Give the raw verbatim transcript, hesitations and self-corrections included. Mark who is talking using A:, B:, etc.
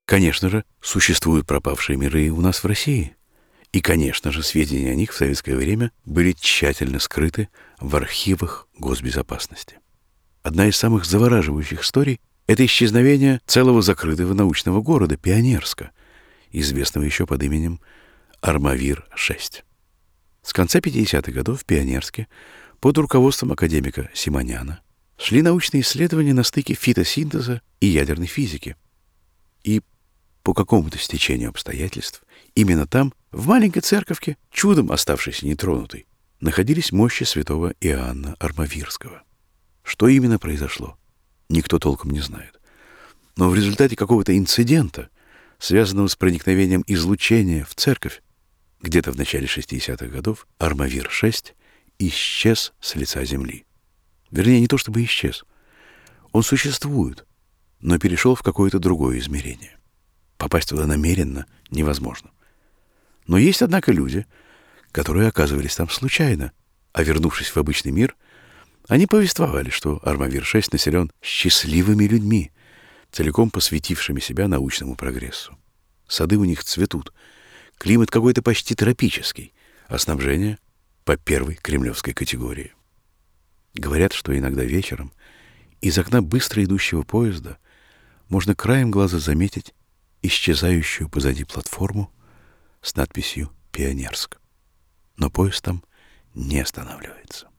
A: Конечно же, существуют пропавшие миры и у нас в России. И, конечно же, сведения о них в советское время были тщательно скрыты в архивах госбезопасности. Одна из самых завораживающих историй — это исчезновение целого закрытого научного города Пионерска, известного еще под именем Армавир шесть. С конца пятидесятых годов в Пионерске под руководством академика Симоняна шли научные исследования на стыке фитосинтеза и ядерной физики. И по какому-то стечению обстоятельств именно там, в маленькой церковке, чудом оставшейся нетронутой, находились мощи святого Иоанна Армавирского. Что именно произошло, никто толком не знает. Но в результате какого-то инцидента, связанного с проникновением излучения в церковь, где-то в начале шестидесятых годов Армавир шесть исчез с лица Земли. Вернее, не то чтобы исчез. Он существует, но перешел в какое-то другое измерение. Попасть туда намеренно невозможно. Но есть, однако, люди, которые оказывались там случайно, а вернувшись в обычный мир, они повествовали, что Армавир шесть населен счастливыми людьми, целиком посвятившими себя научному прогрессу. Сады у них цветут, климат какой-то почти тропический, а снабжение по первой кремлевской категории. Говорят, что иногда вечером из окна быстро идущего поезда можно краем глаза заметить исчезающую позади платформу с надписью «Пионерск». Но поезд там не останавливается.